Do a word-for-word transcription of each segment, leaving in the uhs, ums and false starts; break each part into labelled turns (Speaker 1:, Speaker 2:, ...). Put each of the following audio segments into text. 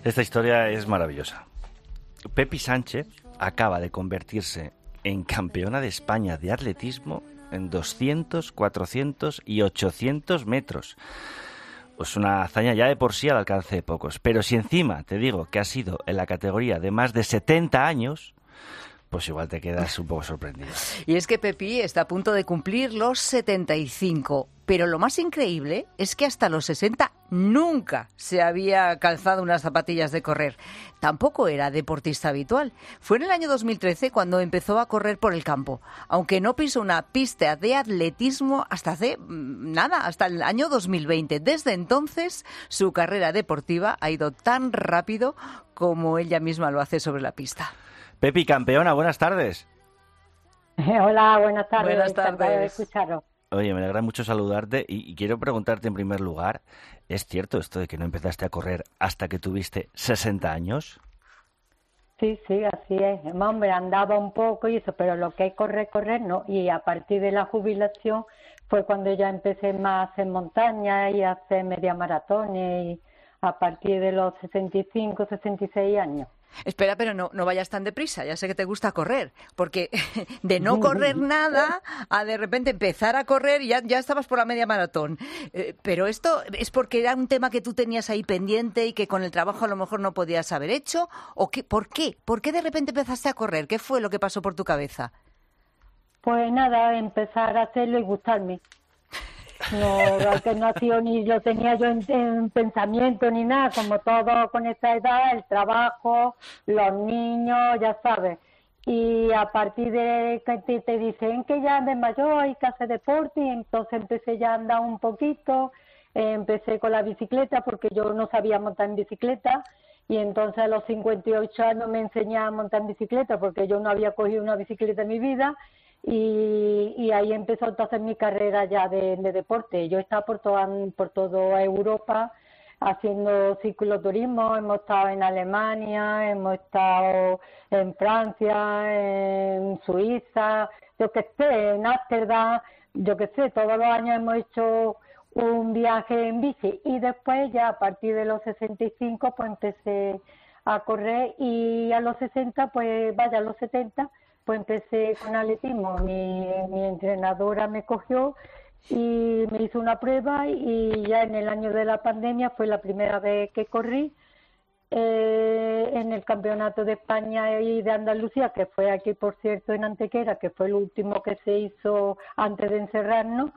Speaker 1: Esta historia es maravillosa. Pepi Sánchez acaba de convertirse en campeona de España de atletismo en doscientos, cuatrocientos y ochocientos metros. Pues una hazaña ya de por sí al alcance de pocos. Pero si encima te digo que ha sido en la categoría de más de setenta años, pues igual te quedas un poco sorprendido.
Speaker 2: Y es que Pepi está a punto de cumplir los setenta y cinco. Pero lo más increíble es que hasta los sesenta nunca se había calzado unas zapatillas de correr. Tampoco era deportista habitual. Fue en el año dos mil trece cuando empezó a correr por el campo, aunque no pisó una pista de atletismo hasta hace nada, hasta el año dos mil veinte. Desde entonces, su carrera deportiva ha ido tan rápido como ella misma lo hace sobre la pista.
Speaker 1: Pepi, campeona, buenas tardes.
Speaker 3: Hola, buenas tardes.
Speaker 2: Buenas tardes.
Speaker 3: De escucharos.
Speaker 1: Oye, me alegra mucho saludarte y, y quiero preguntarte en primer lugar, ¿es cierto esto de que no empezaste a correr hasta que tuviste sesenta años?
Speaker 3: Sí, sí, así es. Hombre, andaba un poco y eso, pero lo que es correr, correr, no. Y a partir de la jubilación fue cuando ya empecé más a hacer montaña y a hacer media maratones y a partir de los sesenta y cinco, sesenta y seis años.
Speaker 2: Espera, pero no, no vayas tan deprisa, ya sé que te gusta correr, porque de no correr nada a de repente empezar a correr y ya, ya estabas por la media maratón. Eh, pero esto es porque era un tema que tú tenías ahí pendiente y que con el trabajo a lo mejor no podías haber hecho, ¿o qué? ¿Por qué? ¿Por qué de repente empezaste a correr? ¿Qué fue lo que pasó por tu cabeza?
Speaker 3: Pues nada, empezar a hacerlo y gustarme. No, que no ha sido ni lo tenía yo en, en pensamiento ni nada, como todo con esta edad, el trabajo, los niños, ya sabes. Y a partir de que te, te dicen que ya andes mayor, hay que hacer deporte, y entonces empecé ya a andar un poquito, eh, empecé con la bicicleta porque yo no sabía montar en bicicleta, y entonces a los cincuenta y ocho años me enseñé a montar en bicicleta porque yo no había cogido una bicicleta en mi vida. Y, y ahí empezó entonces mi carrera ya de, de deporte. Yo he estado por toda, por toda Europa haciendo cicloturismo, hemos estado en Alemania, hemos estado en Francia, en Suiza, yo qué sé, en Ámsterdam, yo qué sé, todos los años hemos hecho un viaje en bici y después ya a partir de los sesenta y cinco pues empecé a correr y a los sesenta pues vaya a los setenta pues empecé con atletismo. Mi, mi entrenadora me cogió y me hizo una prueba y ya en el año de la pandemia fue la primera vez que corrí eh, en el Campeonato de España y de Andalucía, que fue aquí, por cierto, en Antequera, que fue el último que se hizo antes de encerrarnos,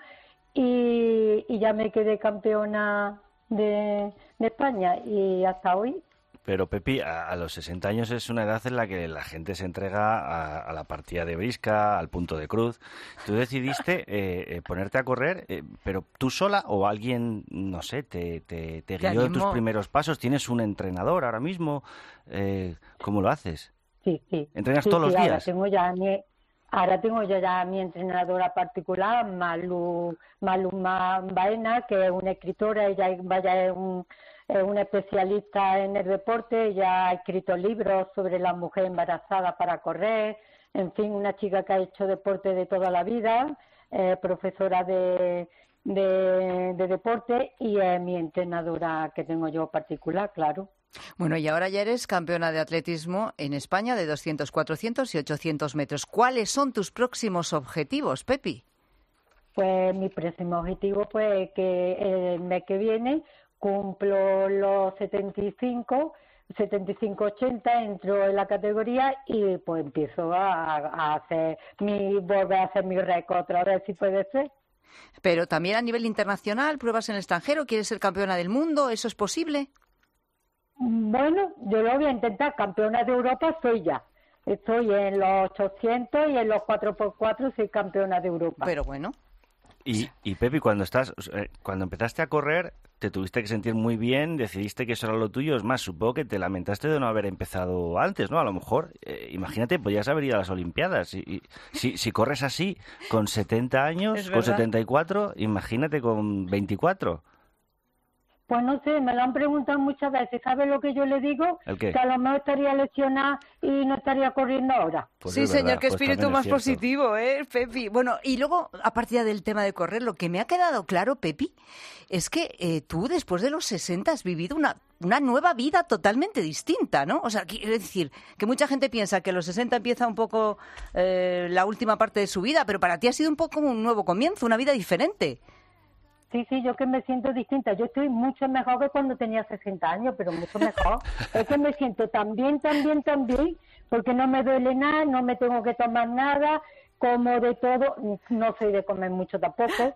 Speaker 3: y, y ya me quedé campeona de, de España y hasta hoy.
Speaker 1: Pero Pepi, a, a los sesenta años es una edad en la que la gente se entrega a, a la partida de brisca, al punto de cruz. Tú decidiste eh, eh, ponerte a correr, eh, pero tú sola o alguien, no sé, te, te, te guió en tus primeros pasos. ¿Tienes un entrenador ahora mismo? Eh, ¿Cómo lo haces?
Speaker 3: Sí, sí.
Speaker 1: ¿Entrenas
Speaker 3: sí,
Speaker 1: todos
Speaker 3: sí,
Speaker 1: los días?
Speaker 3: Ahora tengo ya mi, ahora tengo yo ya mi entrenadora particular, Malu, Maluma Baena, que es una escritora, ella vaya es un... es una especialista en el deporte, ella ha escrito libros sobre la mujer embarazada para correr, en fin, una chica que ha hecho deporte de toda la vida, eh, profesora de, de, de deporte y es mi entrenadora que tengo yo particular, claro.
Speaker 2: Bueno, y ahora ya eres campeona de atletismo en España de doscientos, cuatrocientos y ochocientos metros. ¿Cuáles son tus próximos objetivos, Pepi?
Speaker 3: Pues mi próximo objetivo pues que el mes que viene cumplo los setenta y cinco, setenta y cinco ochenta, entro en la categoría y pues empiezo a, a hacer mi, volver a hacer mi récord otra vez, si puede ser.
Speaker 2: Pero también a nivel internacional, pruebas en el extranjero, ¿quieres ser campeona del mundo? ¿Eso es posible?
Speaker 3: Bueno, yo lo voy a intentar, campeona de Europa soy ya. Estoy en los ochocientos y en los cuatro por cuatro soy campeona de Europa.
Speaker 2: Pero bueno.
Speaker 1: Y, y Pepi, cuando estás, cuando empezaste a correr, te tuviste que sentir muy bien, decidiste que eso era lo tuyo. Es más, supongo que te lamentaste de no haber empezado antes, ¿no? A lo mejor, eh, imagínate, podías haber ido a las Olimpiadas. Y, y, si, si corres así, con setenta años, con setenta y cuatro, imagínate con veinticuatro.
Speaker 3: Pues no sé, me lo han preguntado muchas veces. ¿Sabes lo que yo le digo?
Speaker 1: ¿El qué?
Speaker 3: Que a lo mejor estaría lesionada y no estaría corriendo ahora.
Speaker 1: Pues
Speaker 2: sí,
Speaker 1: es
Speaker 2: señor,
Speaker 1: verdad,
Speaker 2: qué
Speaker 1: pues
Speaker 2: espíritu
Speaker 1: también
Speaker 2: más
Speaker 1: es cierto.
Speaker 2: positivo, ¿eh, Pepi? Bueno, y luego, a partir del tema de correr, lo que me ha quedado claro, Pepi, es que eh, tú después de los sesenta has vivido una, una nueva vida totalmente distinta, ¿no? O sea, quiero decir, que mucha gente piensa que a los sesenta empieza un poco eh, la última parte de su vida, pero para ti ha sido un poco como un nuevo comienzo, una vida diferente.
Speaker 3: Sí, sí, yo que me siento distinta. Yo estoy mucho mejor que cuando tenía sesenta años, pero mucho mejor. Es que me siento tan bien, tan bien, tan bien, porque no me duele nada, no me tengo que tomar nada, como de todo. No soy de comer mucho tampoco,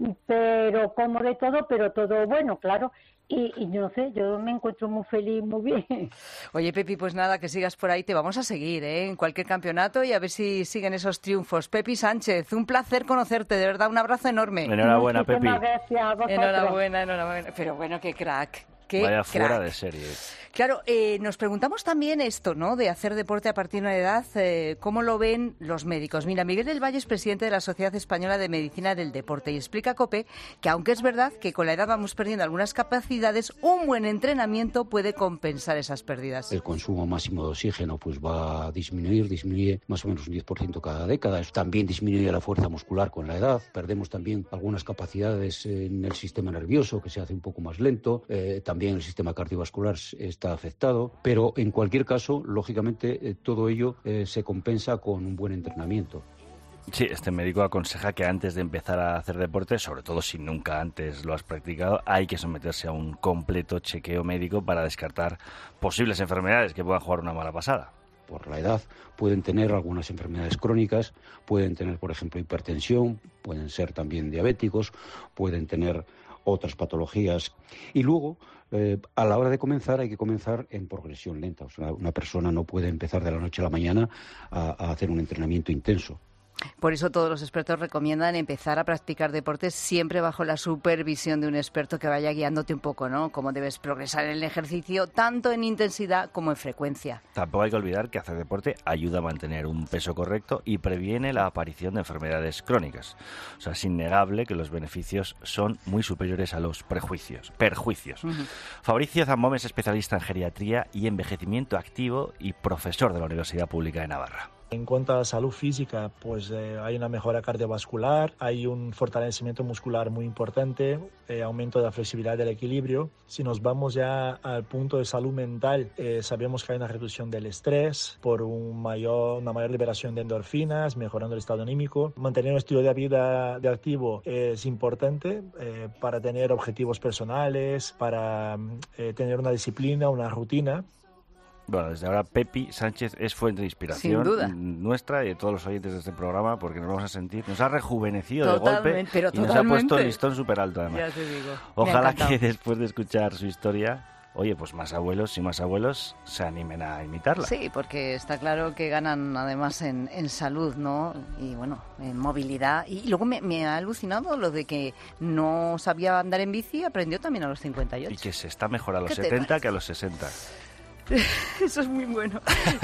Speaker 3: pero como de todo, pero todo bueno, claro. Y, y no sé, yo me encuentro muy feliz, muy bien.
Speaker 2: Oye, Pepi, pues nada, que sigas por ahí, te vamos a seguir, ¿eh? En cualquier campeonato y a ver si siguen esos triunfos. Pepi Sánchez, un placer conocerte, de verdad, un abrazo enorme.
Speaker 1: Enhorabuena, Pepi.
Speaker 3: Muchísimas gracias a vosotros.
Speaker 2: Enhorabuena, enhorabuena. Pero bueno, qué crack. Qué
Speaker 1: Vaya
Speaker 2: crack.
Speaker 1: fuera de serie.
Speaker 2: Claro, eh, nos preguntamos también esto, ¿no? De hacer deporte a partir de una edad, eh, ¿cómo lo ven los médicos? Mira, Miguel del Valle es presidente de la Sociedad Española de Medicina del Deporte y explica a COPE que aunque es verdad que con la edad vamos perdiendo algunas capacidades, un buen entrenamiento puede compensar esas pérdidas.
Speaker 4: El consumo máximo de oxígeno pues va a disminuir, disminuye más o menos un diez por ciento cada década. Eso también disminuye la fuerza muscular con la edad. Perdemos también algunas capacidades en el sistema nervioso, que se hace un poco más lento. Eh, también el sistema cardiovascular está afectado, pero en cualquier caso, lógicamente, eh, todo ello eh, se compensa con un buen entrenamiento.
Speaker 1: Sí, este médico aconseja que antes de empezar a hacer deporte, sobre todo si nunca antes lo has practicado, hay que someterse a un completo chequeo médico para descartar posibles enfermedades que puedan jugar una mala pasada.
Speaker 4: Por la edad pueden tener algunas enfermedades crónicas, pueden tener, por ejemplo, hipertensión, pueden ser también diabéticos, pueden tener otras patologías. Y luego, eh, a la hora de comenzar, hay que comenzar en progresión lenta. O sea, una persona no puede empezar de la noche a la mañana a, a hacer un entrenamiento intenso.
Speaker 2: Por eso todos los expertos recomiendan empezar a practicar deportes siempre bajo la supervisión de un experto que vaya guiándote un poco, ¿no? Cómo debes progresar en el ejercicio, tanto en intensidad como en frecuencia.
Speaker 1: Tampoco hay que olvidar que hacer deporte ayuda a mantener un peso correcto y previene la aparición de enfermedades crónicas. O sea, es innegable que los beneficios son muy superiores a los prejuicios, perjuicios. Uh-huh. Fabricio Zambome es especialista en geriatría y envejecimiento activo y profesor de la Universidad Pública de Navarra.
Speaker 5: En cuanto a la salud física, pues eh, hay una mejora cardiovascular, hay un fortalecimiento muscular muy importante, eh, aumento de la flexibilidad del equilibrio. Si nos vamos ya al punto de salud mental, eh, sabemos que hay una reducción del estrés por un mayor, una mayor liberación de endorfinas, mejorando el estado anímico. Mantener un estilo de vida de activo es importante eh, para tener objetivos personales, para eh, tener una disciplina, una rutina.
Speaker 1: Bueno, desde ahora Pepi Sánchez es fuente de inspiración
Speaker 2: Sin duda.
Speaker 1: nuestra y de todos los oyentes de este programa, porque nos vamos a sentir, nos ha rejuvenecido
Speaker 2: totalmente,
Speaker 1: de golpe
Speaker 2: pero
Speaker 1: y nos
Speaker 2: totalmente.
Speaker 1: ha puesto el listón súper alto además.
Speaker 2: Ya te digo.
Speaker 1: Ojalá que después de escuchar su historia, oye, pues más abuelos y más abuelos se animen a imitarla.
Speaker 2: Sí, porque está claro que ganan además en, en salud, ¿no? Y bueno, en movilidad. Y luego me, me ha alucinado lo de que no sabía andar en bici, aprendió también a los cincuenta y ocho.
Speaker 1: Y que se está mejor a los
Speaker 2: ¿Qué te
Speaker 1: setenta
Speaker 2: parece?
Speaker 1: que a los sesenta.
Speaker 2: Eso es muy bueno.